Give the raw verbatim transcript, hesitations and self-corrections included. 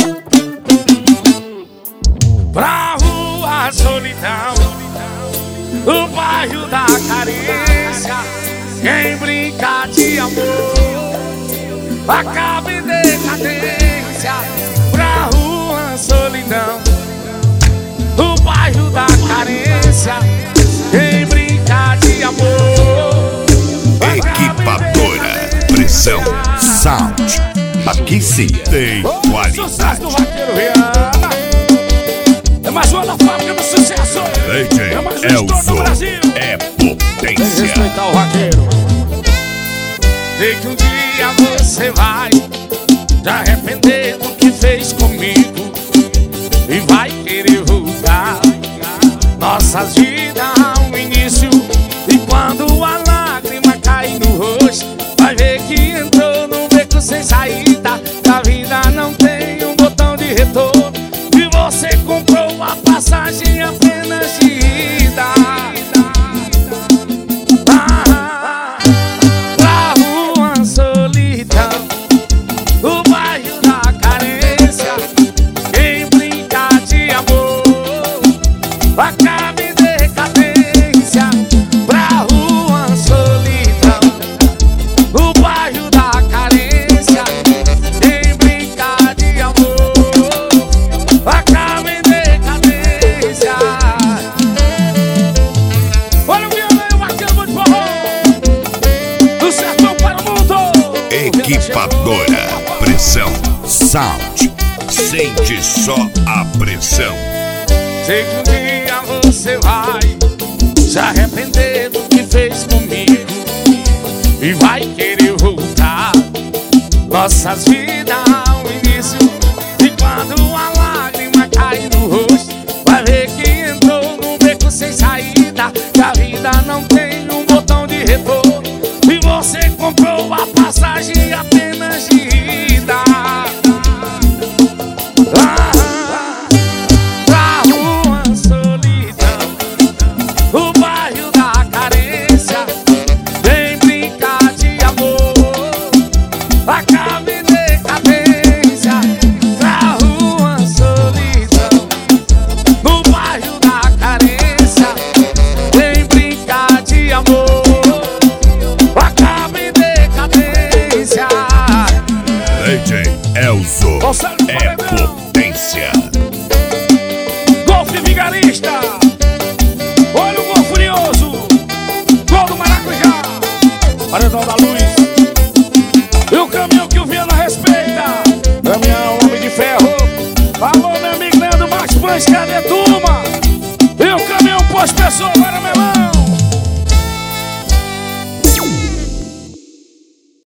Pra rua solidão, o bairro da carência. Quem brinca de amor acaba em decadência. Pra rua solidão, o bairro da carência. Quem brinca de amor. Equipadora Pressão Sound. Aqui sim tem qualidade. É mais uma da fábrica do sucesso. D J É mais um estouro do Brasil. é potência. Respeitar o vaqueiro. Sei que um dia você vai se arrepender do que fez comigo e vai querer voltar nossas vidas ao início. E quando a lágrima cai no rosto, vai ver que entrou num beco sem saída. Que a vida não tem um botão de retorno e você comprou a passagem apenas de ida. Ah, pra rua solidão, o bairro da carência. Quem brinca de amor acaba em decadência. Pra rua solidão, o bairro da carência. Quem brinca de amor acaba em decadência. Olha o violão, vaqueiro de forró, do sertão para o mundo. Equipadora Pressão Sound. Sente só a pressão. Sei que um dia você vai se arrepender do que fez comigo e vai querer voltar nossas vidas ao início. E quando a lágrima cai no rosto, vai ver que entrou num beco sem saída. Que a vida não tem um botão de retorno e você comprou a passagem apenas de ida. Ah, pra rua solidão, o bairro da carência. Vem brincar de amor, acaba em decadência. Pra rua solidão, no bairro da carência. Vem brincar de amor, acaba em decadência. D J Elzo é potência. Golfe vigarista, olha o gol furioso, gol do Maracujá, paredão da luz. E o caminhão que o Viana respeita, caminhão homem de ferro. Alô, meu amigo Leandro Max Pães, cadê turma? E o caminhão pós-pessoa, para melão.